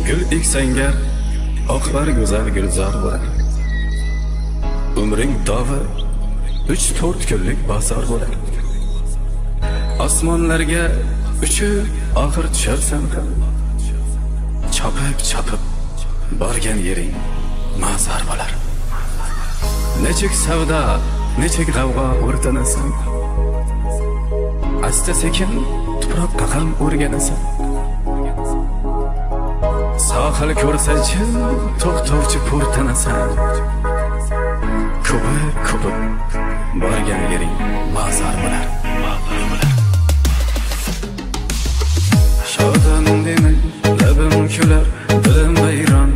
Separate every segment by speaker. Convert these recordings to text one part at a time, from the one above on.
Speaker 1: Gül eksangar oqlar go'zal gulzor bo'lar. Umring dog'i 3-4 kunlik bozor bo'lar. Osmonlarga uchib oxir tusharsan ham. Chopib borgan yering mazar bo'lar. Nechik savdo, nechik g'avg'o o'rtanasan. Asta sekin tuproqqa ham o'rganasan. Sohil ko'rsachi to'xtovchi po'rtanasan. Ko'pib borgan yering mazar bo'lar. Shodon demay labim kular, dilim vayron.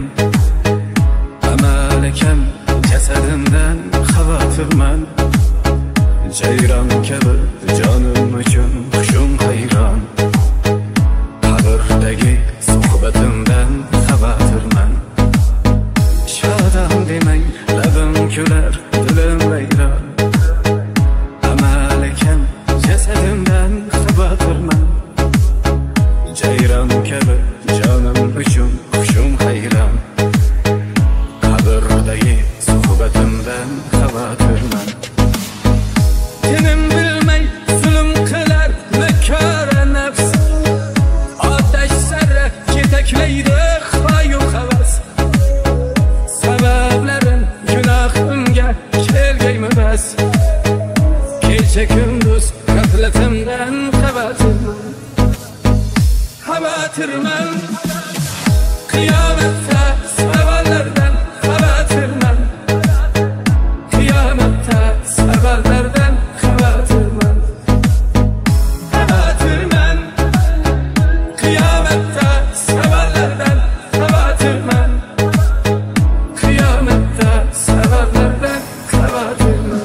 Speaker 1: Amal kam jasadimdan xavotirman. Jayron kabi jonim uchun xushum hayron. Qabrdagi suhbatimdan xavotirman. Shodon demay labim kular, dilim vayron. Amal kam jasadimdan xavotirman. Jayron kabi jonim uchun xushum hayron. Qabrdagi suhbatimdan xavotirman. Tenim bilmay zulm qilar nakara nafs. Otash sarra ketaklaydi xoyu havas. Sabablarim gunohimga kelgaymi bas. Kecha kunduz g'aflatimdan xavotirman. Qiyomatda savollardan xavotirman. Qiyomatda savollardan xavotirman. Qiyomatda savollardan xavotirman. Qiyomatda savollardan xavotirman.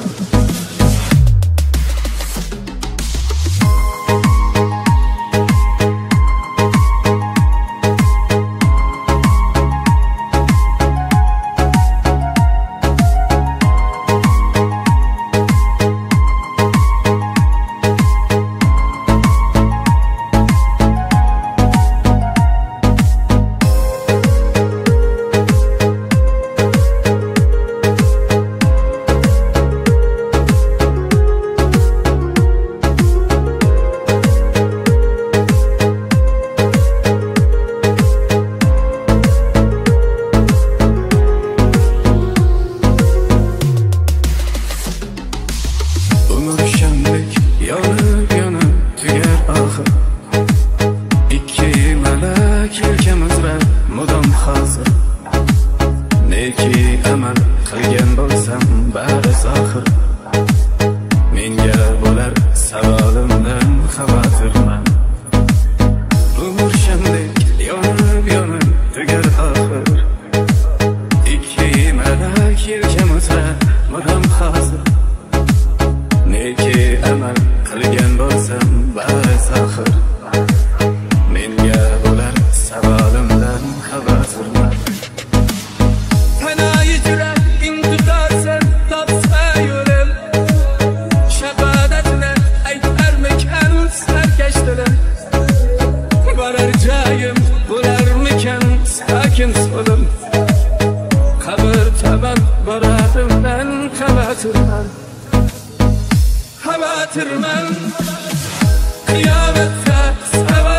Speaker 1: Yonib tugar oxir. Ikki malak yelkamizda mudom hozir. Neki amal qilgan bo'lsam bari zohir. Menga bo'lar savolimdan xavotirman. Umr shamdek yonib tugar oxir. Ikki malak yelkamizda mudom hozir. Neki amal qilgan bo'lsam bari zohir. Menga bo'lar savolimdan xavotirman. Panoyi yuraging tutarsan topsa yo'lim. Shahodatni aytarmikan sarkash dilim. Borar joyim bo'larmikan sakin so'lim. Qabr tomon boradimdan xavotirman. Qiyomatda savollardan